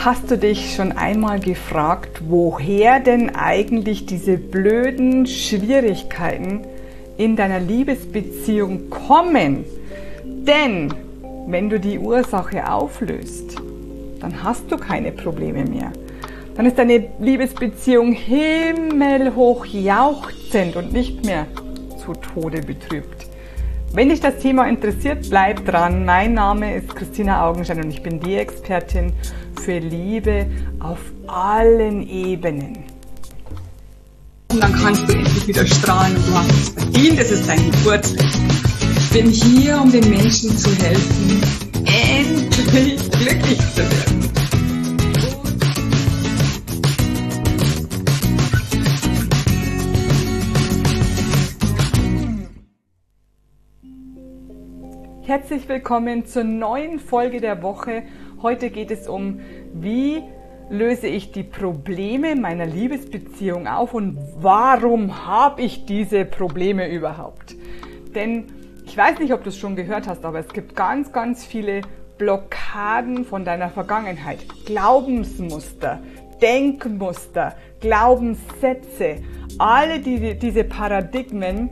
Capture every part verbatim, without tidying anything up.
Hast du dich schon einmal gefragt, woher denn eigentlich diese blöden Schwierigkeiten in deiner Liebesbeziehung kommen? Denn wenn du die Ursache auflöst, dann hast du keine Probleme mehr. Dann ist deine Liebesbeziehung himmelhoch jauchzend und nicht mehr zu Tode betrübt. Wenn dich das Thema interessiert, bleib dran. Mein Name ist Christina Augenstein und ich bin die Expertin für Liebe auf allen Ebenen. Und dann kannst du endlich wieder strahlen und du hast es verdient, es ist dein Geburtsrecht. Ich bin hier, um den Menschen zu helfen, endlich glücklich zu werden. Herzlich willkommen zur neuen Folge der Woche. Heute geht es um, wie löse ich die Probleme meiner Liebesbeziehung auf und warum habe ich diese Probleme überhaupt? Denn ich weiß nicht, ob du es schon gehört hast, aber es gibt ganz, ganz viele Blockaden von deiner Vergangenheit. Glaubensmuster, Denkmuster, Glaubenssätze. Alle die, diese Paradigmen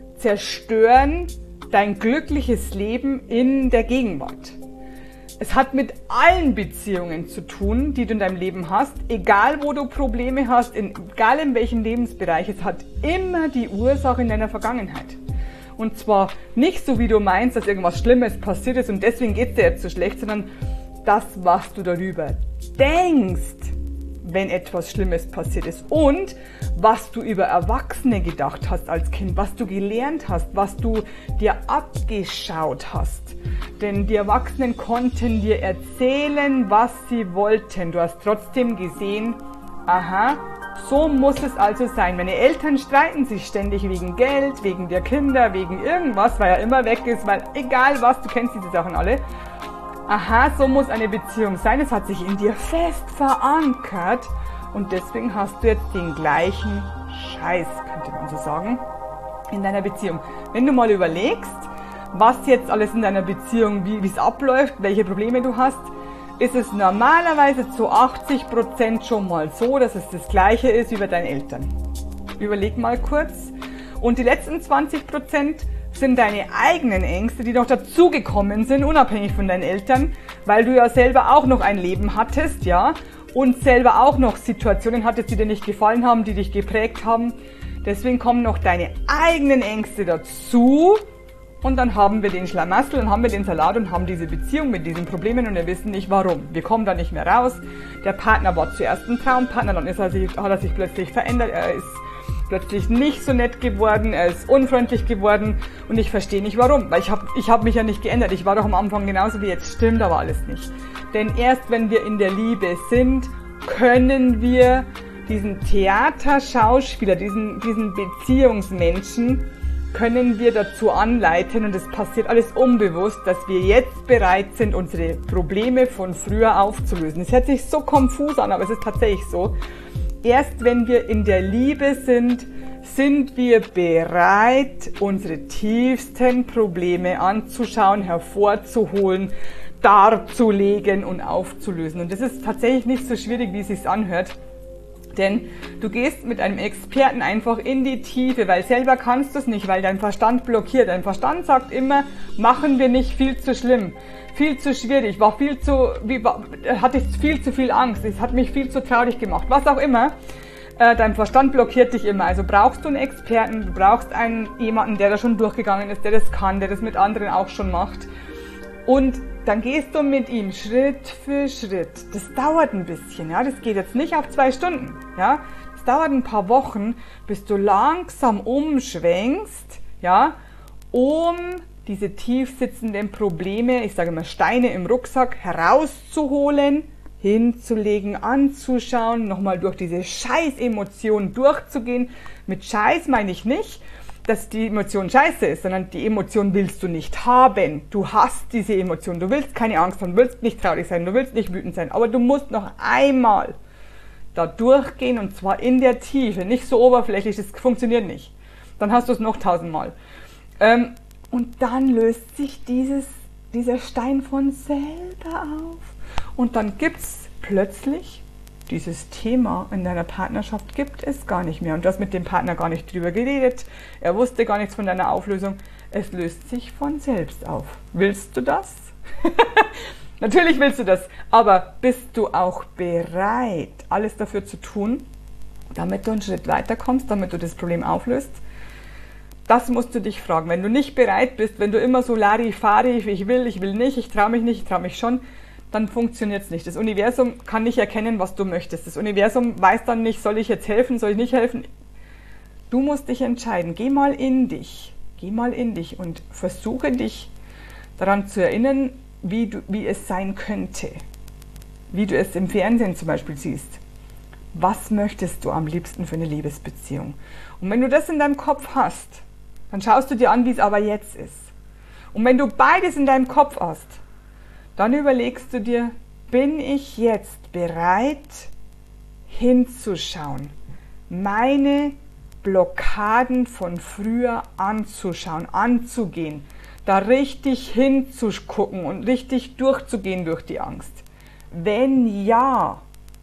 zerstören dein glückliches Leben in der Gegenwart. Es hat mit allen Beziehungen zu tun, die du in deinem Leben hast, egal wo du Probleme hast, in, egal in welchem Lebensbereich, es hat immer die Ursache in deiner Vergangenheit. Und zwar nicht so, wie du meinst, dass irgendwas Schlimmes passiert ist und deswegen geht es dir jetzt so schlecht, sondern das, was du darüber denkst, wenn etwas Schlimmes passiert ist und was du über Erwachsene gedacht hast als Kind, was du gelernt hast, was du dir abgeschaut hast. Denn die Erwachsenen konnten dir erzählen, was sie wollten. Du hast trotzdem gesehen, aha, so muss es also sein. Meine Eltern streiten sich ständig wegen Geld, wegen der Kinder, wegen irgendwas, weil er immer weg ist, weil egal was, du kennst diese Sachen alle. Aha, so muss eine Beziehung sein. Es hat sich in dir fest verankert und deswegen hast du jetzt den gleichen Scheiß, könnte man so sagen, in deiner Beziehung. Wenn du mal überlegst, was jetzt alles in deiner Beziehung, wie es abläuft, welche Probleme du hast, ist es normalerweise zu achtzig Prozent schon mal so, dass es das Gleiche ist wie bei deinen Eltern. Überleg mal kurz. Und die letzten zwanzig Prozent sind deine eigenen Ängste, die noch dazugekommen sind, unabhängig von deinen Eltern, weil du ja selber auch noch ein Leben hattest, ja, und selber auch noch Situationen hattest, die dir nicht gefallen haben, die dich geprägt haben. Deswegen kommen noch deine eigenen Ängste dazu und dann haben wir den Schlamassel und haben wir den Salat und haben diese Beziehung mit diesen Problemen und wir wissen nicht warum. Wir kommen da nicht mehr raus. Der Partner war zuerst ein Traumpartner, dann ist er sich, hat er sich plötzlich verändert, er ist plötzlich nicht so nett geworden, er ist unfreundlich geworden und ich verstehe nicht warum, weil ich habe ich hab mich ja nicht geändert, ich war doch am Anfang genauso wie jetzt, stimmt aber alles nicht. Denn erst wenn wir in der Liebe sind, können wir diesen Theaterschauspieler, diesen, diesen Beziehungsmenschen, können wir dazu anleiten und es passiert alles unbewusst, dass wir jetzt bereit sind, unsere Probleme von früher aufzulösen. Es hört sich so konfus an, aber es ist tatsächlich so. Erst wenn wir in der Liebe sind, sind wir bereit, unsere tiefsten Probleme anzuschauen, hervorzuholen, darzulegen und aufzulösen. Und das ist tatsächlich nicht so schwierig, wie es sich anhört. Denn du gehst mit einem Experten einfach in die Tiefe, weil selber kannst du es nicht, weil dein Verstand blockiert. Dein Verstand sagt immer, machen wir nicht, viel zu schlimm, viel zu schwierig, war viel zu, wie, hatte ich viel zu viel Angst, es hat mich viel zu traurig gemacht, was auch immer. Äh, dein Verstand blockiert dich immer. Also brauchst du einen Experten, du brauchst einen jemanden, der da schon durchgegangen ist, der das kann, der das mit anderen auch schon macht. Und dann gehst du mit ihm Schritt für Schritt. Das dauert ein bisschen, ja. Das geht jetzt nicht auf zwei Stunden, ja. Das dauert ein paar Wochen, bis du langsam umschwenkst, ja, um diese tief sitzenden Probleme, ich sage mal Steine im Rucksack, herauszuholen, hinzulegen, anzuschauen, nochmal durch diese Scheiß-Emotionen durchzugehen. Mit Scheiß meine ich nicht, dass die Emotion scheiße ist, sondern die Emotion willst du nicht haben. Du hast diese Emotion. Du willst keine Angst haben, du willst nicht traurig sein, du willst nicht wütend sein. Aber du musst noch einmal da durchgehen und zwar in der Tiefe, nicht so oberflächlich, das funktioniert nicht. Dann hast du es noch tausendmal. Ähm, und dann löst sich dieses, dieser Stein von selber auf. Und dann gibt's plötzlich dieses Thema in deiner Partnerschaft gibt es gar nicht mehr. Und du hast mit dem Partner gar nicht drüber geredet. Er wusste gar nichts von deiner Auflösung. Es löst sich von selbst auf. Willst du das? Natürlich willst du das. Aber bist du auch bereit, alles dafür zu tun, damit du einen Schritt weiterkommst, damit du das Problem auflöst? Das musst du dich fragen. Wenn du nicht bereit bist, wenn du immer so Larifari, ich will, ich will nicht, ich traue mich nicht, ich traue mich schon, dann funktioniert es nicht. Das Universum kann nicht erkennen, was du möchtest. Das Universum weiß dann nicht, soll ich jetzt helfen, soll ich nicht helfen. Du musst dich entscheiden. Geh mal in dich. Geh mal in dich und versuche dich daran zu erinnern, wie, du, wie es sein könnte. Wie du es im Fernsehen zum Beispiel siehst. Was möchtest du am liebsten für eine Liebesbeziehung? Und wenn du das in deinem Kopf hast, dann schaust du dir an, wie es aber jetzt ist. Und wenn du beides in deinem Kopf hast, dann überlegst du dir, bin ich jetzt bereit hinzuschauen, meine Blockaden von früher anzuschauen, anzugehen, da richtig hinzugucken und richtig durchzugehen durch die Angst. Wenn ja,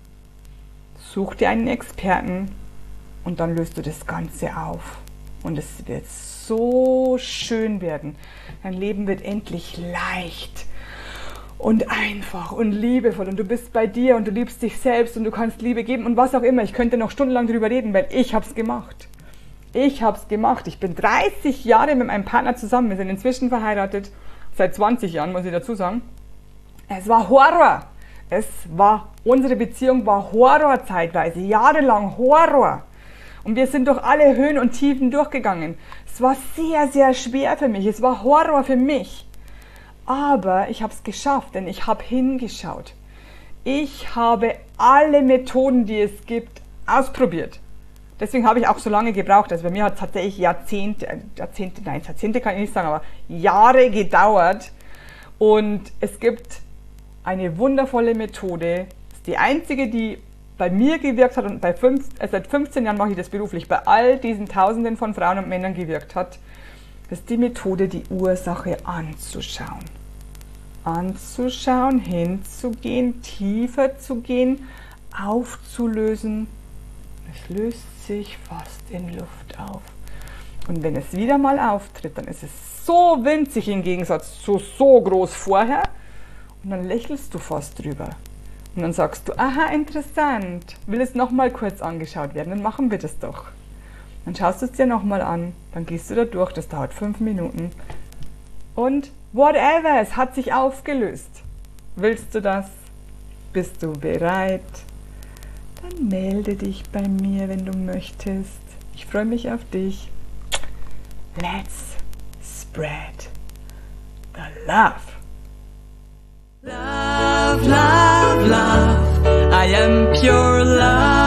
such dir einen Experten und dann löst du das Ganze auf. Und es wird so schön werden. Dein Leben wird endlich leicht und einfach und liebevoll und du bist bei dir und du liebst dich selbst und du kannst Liebe geben und was auch immer. Ich könnte noch stundenlang darüber reden, weil ich habe es gemacht. Ich habe es gemacht. Ich bin dreißig Jahre mit meinem Partner zusammen. Wir sind inzwischen verheiratet. Seit zwanzig Jahren, muss ich dazu sagen. Es war Horror. Es war, unsere Beziehung war Horror zeitweise. Jahrelang Horror. Und wir sind durch alle Höhen und Tiefen durchgegangen. Es war sehr, sehr schwer für mich. Es war Horror für mich. Aber ich habe es geschafft, denn ich habe hingeschaut. Ich habe alle Methoden, die es gibt, ausprobiert. Deswegen habe ich auch so lange gebraucht. Also bei mir hat es tatsächlich Jahrzehnte, Jahrzehnte, nein, Jahrzehnte kann ich nicht sagen, aber Jahre gedauert. Und es gibt eine wundervolle Methode. Das ist die einzige, die bei mir gewirkt hat und bei fünf, äh, seit fünfzehn Jahren mache ich das beruflich, bei all diesen Tausenden von Frauen und Männern gewirkt hat. Das ist die Methode, die Ursache anzuschauen. Anzuschauen, hinzugehen, tiefer zu gehen, aufzulösen. Es löst sich fast in Luft auf. Und wenn es wieder mal auftritt, dann ist es so winzig im Gegensatz zu so groß vorher. Und dann lächelst du fast drüber. Und dann sagst du, aha, interessant, will es nochmal kurz angeschaut werden, dann machen wir das doch. Dann schaust du es dir nochmal an, dann gehst du da durch, das dauert fünf Minuten. Und whatever, es hat sich aufgelöst. Willst du das? Bist du bereit? Dann melde dich bei mir, wenn du möchtest. Ich freue mich auf dich. Let's spread the love. Love, love, love, I am pure love.